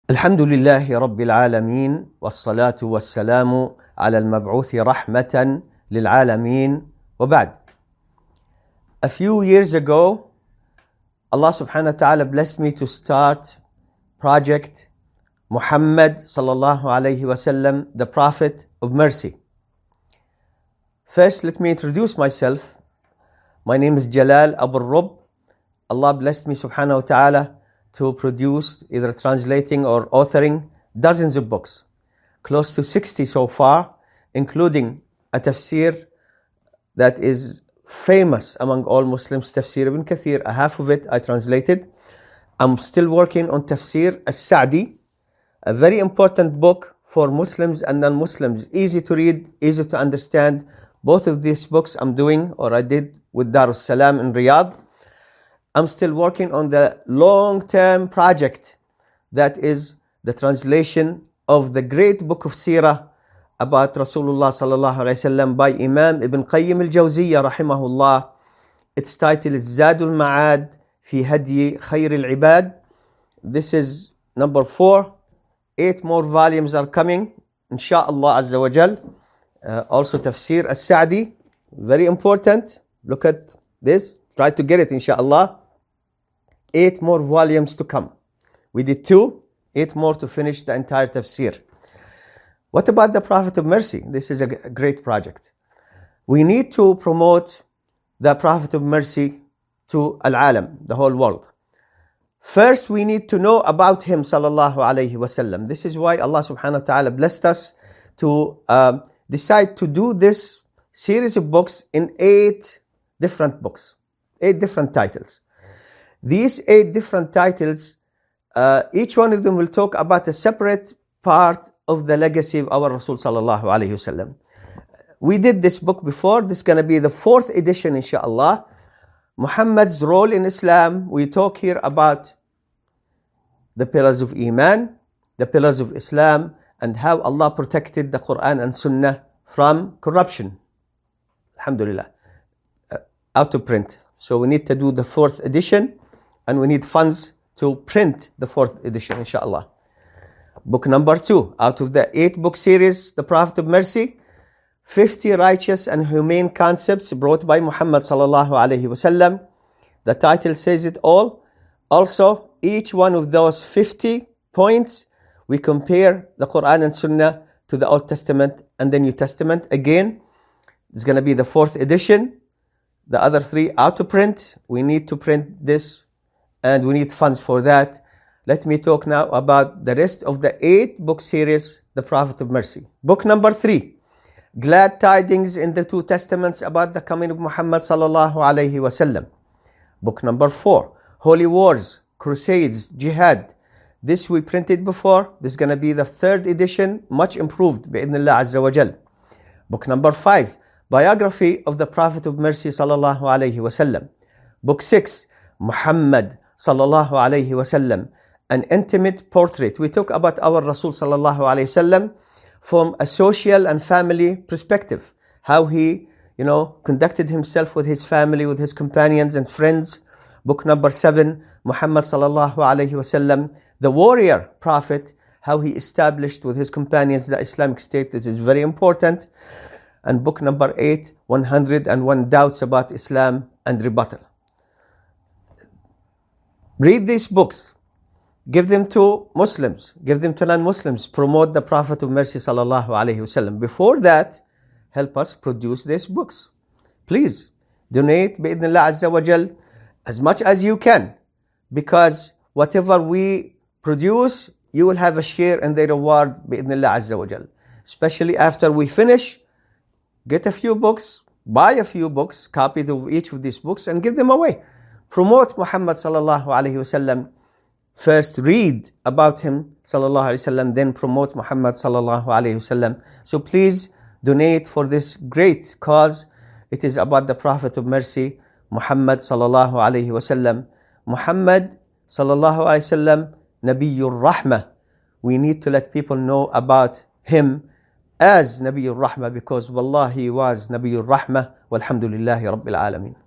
الحمد لله رب العالمين والصلاة والسلام على المبعوث رحمة للعالمين وبعد. A few years ago, Allah subhanahu wa ta'ala blessed me to start Project Muhammad sallallahu alayhi wasallam, the Prophet of Mercy. First, let me introduce myself. My name is Jalal Abu Rub. Allah blessed me subhanahu wa ta'ala to produce, either translating or authoring, dozens of books, close to 60 so far, including a tafsir that is famous among all Muslims, Tafsir Ibn Kathir. Half of it I translated. I'm still working on Tafsir As-Sa'di, a very important book for Muslims and non-Muslims, easy to read, easy to understand. Both of these books I'm doing, or I did, with Darus Salam in Riyadh. I'm still working on the long-term project that is the translation of the great book of Seerah about Rasulullah sallallahu alayhi wasallam by Imam Ibn Qayyim al-Jawziyya rahimahullah. Its title is Zadul Ma'ad fi Hadyi Khayr al-Ibad. This is number 4. 8 more volumes are coming, insha'Allah azza wa jal. Also Tafsir As-Sa'di, very important. Look at this, try to get it insha'Allah. 8 more volumes to come. We did 2, 8 more to finish the entire tafsir. What about the Prophet of Mercy? This is a great project. We need to promote the Prophet of Mercy to al-alam, the whole world. First, we need to know about him sallallahu alayhi wasallam. This is why Allah subhanahu wa ta'ala blessed us to decide to do this series of books in 8 different books, 8 different titles. These 8 different titles, each one of them will talk about a separate part of the legacy of our Rasul sallallahu alayhi wasallam. We did this book before. This is going to be the 4th edition, inshaAllah. Muhammad's role in Islam. We talk here about the pillars of Iman, the pillars of Islam, and how Allah protected the Quran and Sunnah from corruption. Alhamdulillah. Out of print. So we need to do the 4th edition. And we need funds to print the 4th edition, inshallah. Book number 2, out of the 8 book series, The Prophet of Mercy, 50 righteous and humane concepts brought by Muhammad sallallahu alayhi wasallam. The title says it all. Also, each one of those 50 points, we compare the Quran and Sunnah to the Old Testament and the New Testament. Again, it's going to be the 4th edition. The other 3 out of print. We need to print this, and we need funds for that. Let me talk now about the rest of the 8 book series, The Prophet of Mercy. Book number 3, Glad Tidings in the 2 Testaments about the coming of Muhammad sallallahu alayhi wasallam. Book number 4, Holy Wars, Crusades, Jihad. This we printed before. This is going to be the 3rd edition, much improved, bi'idhnillah azza wa jal. Book number 5, Biography of the Prophet of Mercy sallallahu alayhi wasallam. Book 6, Muhammad sallallahu alayhi wasallam, an intimate portrait. We talk about our Rasul sallallahu alayhi wasallam from a social and family perspective. How he, conducted himself with his family, with his companions and friends. Book number 7, Muhammad sallallahu alayhi wasallam, the warrior prophet, how he established with his companions the Islamic State. This is very important. And book number 8, 101 Doubts about Islam and Rebuttal. Read these books, give them to Muslims, give them to non-Muslims, promote the Prophet of Mercy sallallahu alayhi wasallam. Before that, help us produce these books. Please donate bi'idhnillah azza wa jal as much as you can, because whatever we produce, you will have a share in the reward bi'idhnillah azza wa jal. Especially after we finish, get a few books, buy a few books, copies of each of these books, and give them away. Promote Muhammad sallallahu alayhi wasallam. First read about him sallallahu alayhi wasallam, then promote Muhammad sallallahu alayhi wasallam. So please donate for this great cause. It is about the Prophet of Mercy, Muhammad sallallahu alayhi wasallam. Muhammad sallallahu alayhi wasallam, Nabiyyur Rahmah. We need to let people know about him as Nabiyyur Rahmah, because wallahi he was Nabiyyur Rahmah. Walhamdulillahi Rabbil Alameen.